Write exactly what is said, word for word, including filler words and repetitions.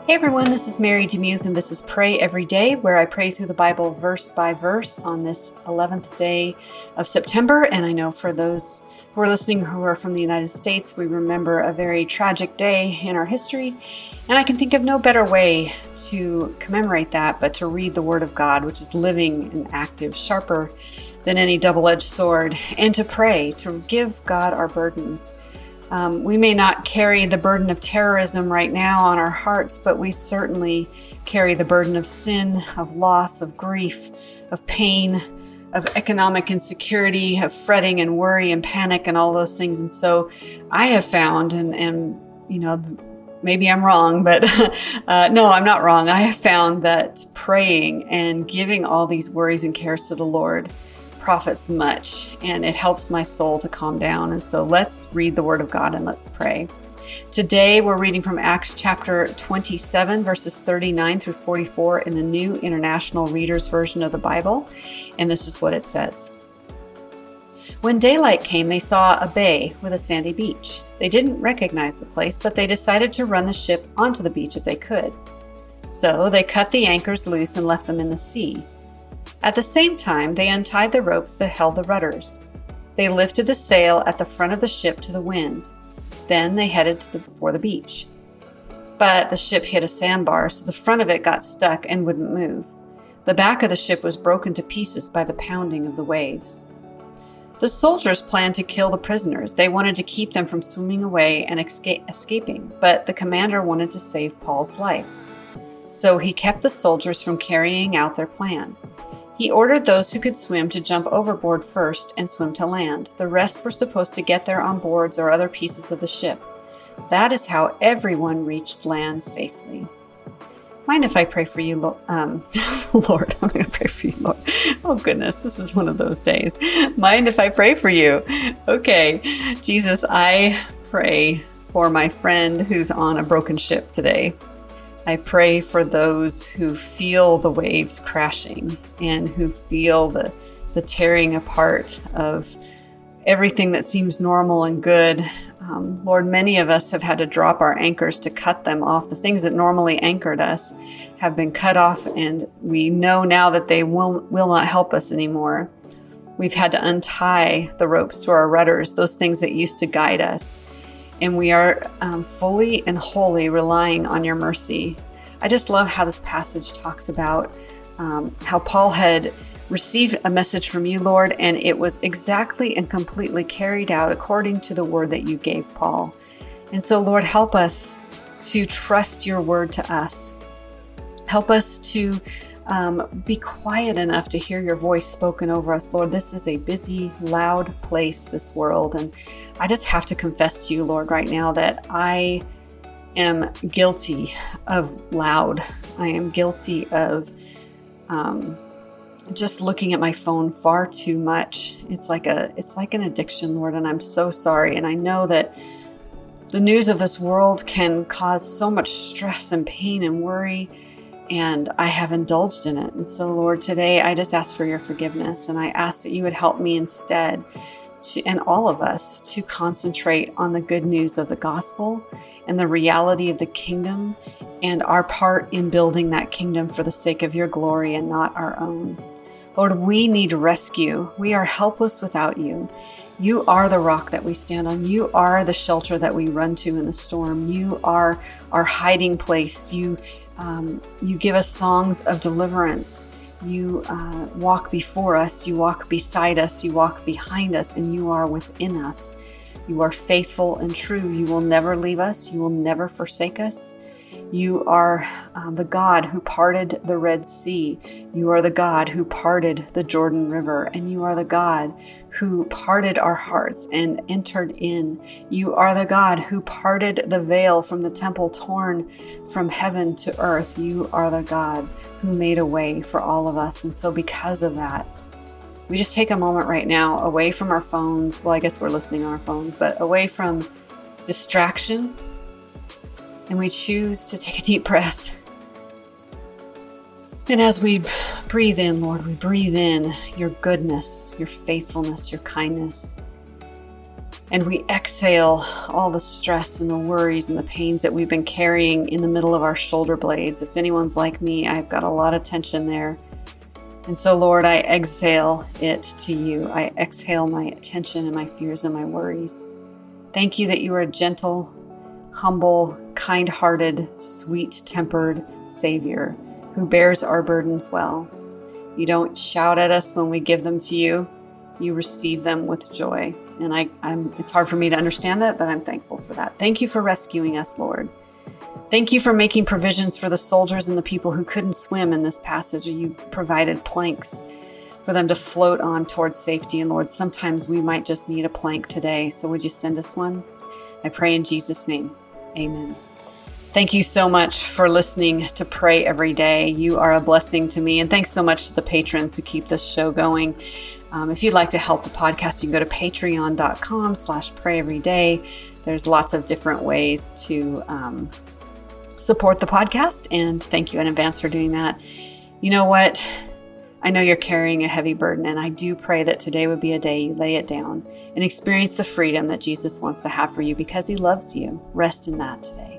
Hey everyone, this is Mary DeMuth, and this is Pray Every Day, where I pray through the Bible verse by verse on this eleventh day of September. And I know for those who are listening who are from the United States, we remember a very tragic day in our history. And I can think of no better way to commemorate that but to read the Word of God, which is living and active, sharper than any double-edged sword, and to pray, to give God our burdens. Um, we may not carry the burden of terrorism right now on our hearts, but we certainly carry the burden of sin, of loss, of grief, of pain, of economic insecurity, of fretting and worry and panic and all those things. And so I have found, and, and you know, maybe I'm wrong, but uh, no, I'm not wrong. I have found that praying and giving all these worries and cares to the Lord profits much, and it helps my soul to calm down. And so let's read the Word of God and let's pray. Today we're reading from Acts chapter twenty-seven, verses thirty-nine through forty-four in the New International Reader's Version of the Bible. And this is what it says. When daylight came, they saw a bay with a sandy beach. They didn't recognize the place, but they decided to run the ship onto the beach if they could. So they cut the anchors loose and left them in the sea. At the same time, they untied the ropes that held the rudders. They lifted the sail at the front of the ship to the wind. Then they headed to the, for the beach. But the ship hit a sandbar, so the front of it got stuck and wouldn't move. The back of the ship was broken to pieces by the pounding of the waves. The soldiers planned to kill the prisoners. They wanted to keep them from swimming away and escape, escaping, but the commander wanted to save Paul's life. So he kept the soldiers from carrying out their plan. He ordered those who could swim to jump overboard first and swim to land. The rest were supposed to get there on boards or other pieces of the ship. That is how everyone reached land safely. Mind if I pray for you, Lo- um, Lord? I'm going to pray for you, Lord. Oh, goodness, this is one of those days. Mind if I pray for you? Okay, Jesus, I pray for my friend who's on a broken ship today. I pray for those who feel the waves crashing and who feel the, the tearing apart of everything that seems normal and good. Um, Lord, many of us have had to drop our anchors to cut them off. The things that normally anchored us have been cut off, and we know now that they will, will not help us anymore. We've had to untie the ropes to our rudders, those things that used to guide us. And we are um, fully and wholly relying on your mercy. I just love how this passage talks about um, how Paul had received a message from you, Lord, and it was exactly and completely carried out according to the word that you gave Paul. And so, Lord, help us to trust your word to us. Help us to um, be quiet enough to hear your voice spoken over us. Lord, this is a busy, loud place, this world, and I just have to confess to you, Lord, right now that I am guilty of loud. I am guilty of um, just looking at my phone far too much. It's like a, it's like an addiction, Lord, and I'm so sorry. And I know that the news of this world can cause so much stress and pain and worry, and I have indulged in it. And so, Lord, today I just ask for your forgiveness, and I ask that you would help me instead to, and all of us, to concentrate on the good news of the gospel and the reality of the kingdom and our part in building that kingdom for the sake of your glory and not our own. Lord, we need rescue. We are helpless without you. You are the rock that we stand on. You are the shelter that we run to in the storm. You are our hiding place. You Um, you give us songs of deliverance. You uh, walk before us. You walk beside us. You walk behind us, and you are within us. You are faithful and true. You will never leave us. You will never forsake us. You are um, the God who parted the Red Sea. You are the God who parted the Jordan River, and you are the God who parted our hearts and entered in. You are the God who parted the veil from the temple torn from heaven to earth. You are the God who made a way for all of us. And so because of that, we just take a moment right now away from our phones. Well, I guess we're listening on our phones, but away from distraction. And we choose to take a deep breath. And as we breathe in, Lord, we breathe in your goodness, your faithfulness, your kindness. And we exhale all the stress and the worries and the pains that we've been carrying in the middle of our shoulder blades. If anyone's like me, I've got a lot of tension there. And so, Lord, I exhale it to you. I exhale my tension and my fears and my worries. Thank you that you are a gentle, humble, kind-hearted, sweet-tempered Savior who bears our burdens well. You don't shout at us when we give them to you. You receive them with joy. And I, I'm, it's hard for me to understand that, but I'm thankful for that. Thank you for rescuing us, Lord. Thank you for making provisions for the soldiers and the people who couldn't swim in this passage. You provided planks for them to float on towards safety. And Lord, sometimes we might just need a plank today. So would you send us one? I pray in Jesus' name. Amen. Thank you so much for listening to Pray Every Day. You are a blessing to me. And thanks so much to the patrons who keep this show going. Um, if you'd like to help the podcast, you can go to patreon.com slash pray every day. There's lots of different ways to um, support the podcast. And thank you in advance for doing that. You know what? I know you're carrying a heavy burden, and I do pray that today would be a day you lay it down and experience the freedom that Jesus wants to have for you because he loves you. Rest in that today.